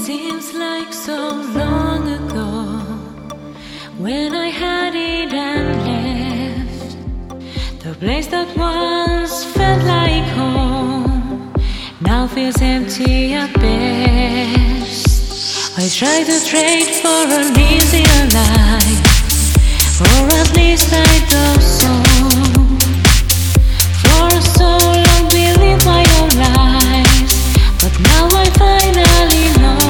seems like so long ago when I had it and left the place that once felt like home. Now feels empty at best. I try to trade for an easier life, or at least I thought so. For so long we lived my own lives, but now I finally know.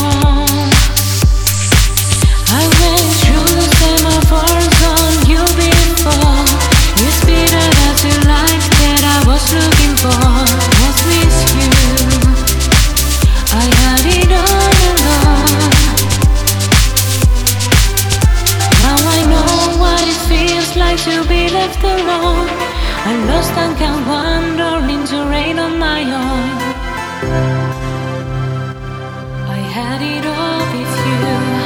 I went through the semaphores on you before. You speed out to life that I was looking for. Was with you, I had it all alone. Now I know what it feels like to be left alone. I'm lost and can wander into rain on my own. I had it all with you.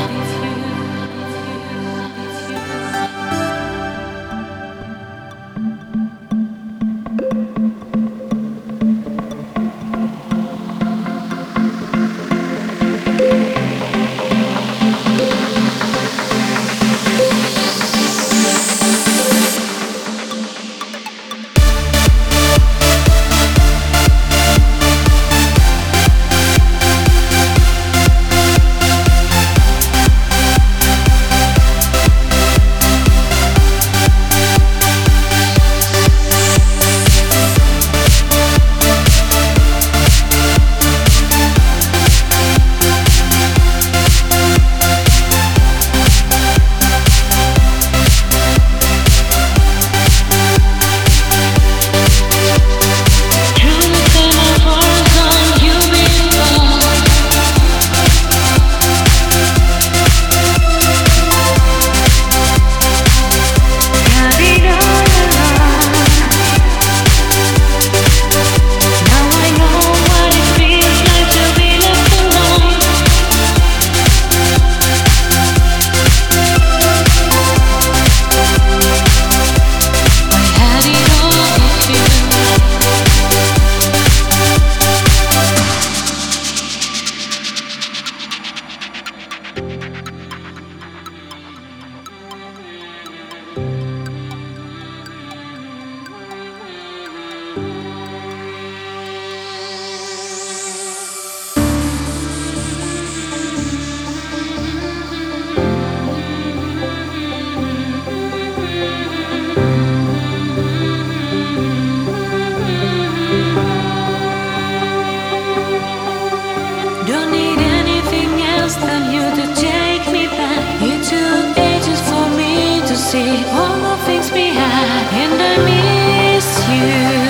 Don't need anything else than you to take me back. It took ages for me to see all the things we had, and I miss you.